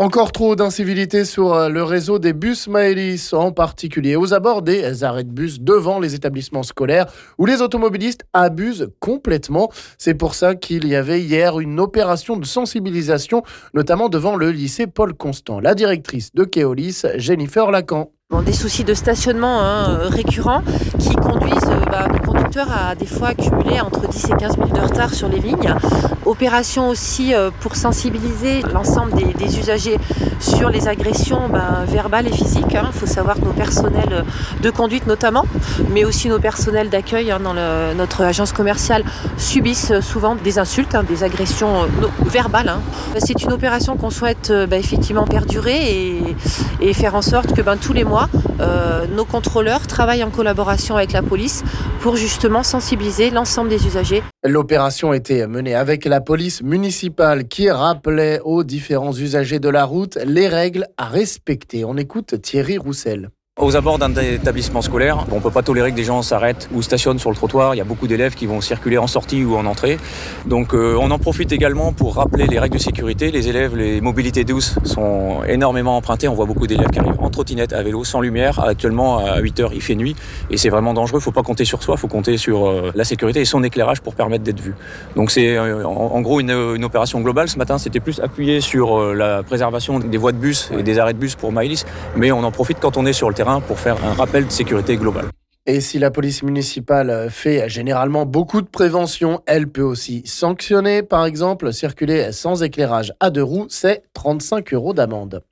Encore trop d'incivilités sur le réseau des bus Maëlys, en particulier aux abords des arrêts de bus devant les établissements scolaires où les automobilistes abusent complètement. C'est pour ça qu'il y avait hier une opération de sensibilisation, notamment devant le lycée Paul Constant. La directrice de Keolis, Jennifer Lacan. Des soucis de stationnement récurrents qui conduisent nos conducteurs à des fois accumuler entre 10 et 15 minutes de retard sur les lignes. Opération aussi pour sensibiliser l'ensemble des usagers sur les agressions verbales et physiques. Il faut savoir que nos personnels de conduite notamment, mais aussi nos personnels d'accueil dans notre agence commerciale subissent souvent des insultes, des agressions verbales. C'est une opération qu'on souhaite effectivement perdurer et faire en sorte que tous les mois, nos contrôleurs travaillent en collaboration avec la police pour justement sensibiliser l'ensemble des usagers. L'opération était menée avec la police municipale qui rappelait aux différents usagers de la route les règles à respecter. On écoute Thierry Roussel. Aux abords d'un établissement scolaire, on ne peut pas tolérer que des gens s'arrêtent ou stationnent sur le trottoir. Il y a beaucoup d'élèves qui vont circuler en sortie ou en entrée. Donc on en profite également pour rappeler les règles de sécurité. Les élèves, les mobilités douces sont énormément empruntées. On voit beaucoup d'élèves qui arrivent en trottinette, à vélo, sans lumière. Actuellement, à 8h, il fait nuit et c'est vraiment dangereux. Il ne faut pas compter sur soi, il faut compter sur la sécurité et son éclairage pour permettre d'être vu. Donc c'est en gros une opération globale. Ce matin, c'était plus appuyé sur la préservation des voies de bus et des arrêts de bus pour Maëlys. Mais on en profite quand on est sur le terrain pour faire un rappel de sécurité globale. Et si la police municipale fait généralement beaucoup de prévention, elle peut aussi sanctionner. Par exemple, circuler sans éclairage à 2 roues, c'est 35 € d'amende.